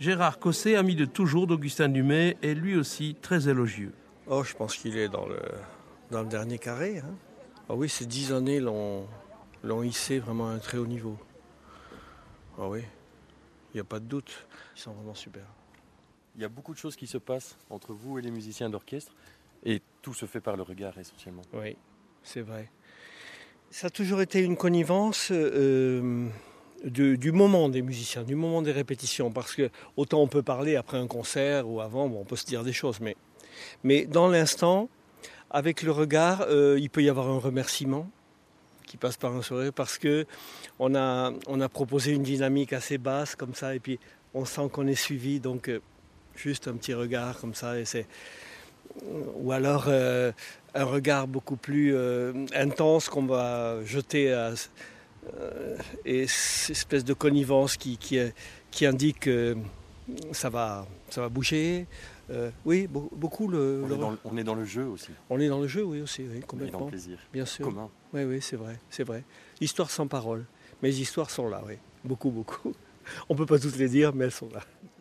Gérard Cosset, ami de toujours d'Augustin Dumay, est lui aussi très élogieux. Oh, je pense qu'il est dans le dernier carré. Hein. Ah oui, ces 10 années l'ont hissé vraiment à un très haut niveau. Ah oui, il n'y a pas de doute. Ils sont vraiment super. Il y a beaucoup de choses qui se passent entre vous et les musiciens d'orchestre et tout se fait par le regard essentiellement. Oui, c'est vrai. Ça a toujours été une connivence du moment des musiciens, du moment des répétitions. Parce que autant on peut parler après un concert ou avant, bon, on peut se dire des choses. Mais dans l'instant, avec le regard, il peut y avoir un remerciement qui passe par un sourire parce que on a proposé une dynamique assez basse comme ça et puis on sent qu'on est suivi. Donc juste un petit regard comme ça et c'est... Ou alors un regard beaucoup plus intense qu'on va jeter et cette espèce de connivence qui indique que ça va bouger. Oui, beaucoup On est dans le jeu aussi. On est dans le jeu, oui, aussi, oui, complètement. Et dans le plaisir. Bien sûr. Commun. Oui, c'est vrai. Histoire sans parole. Mais les histoires sont là, oui. Beaucoup. On ne peut pas toutes les dire, mais elles sont là.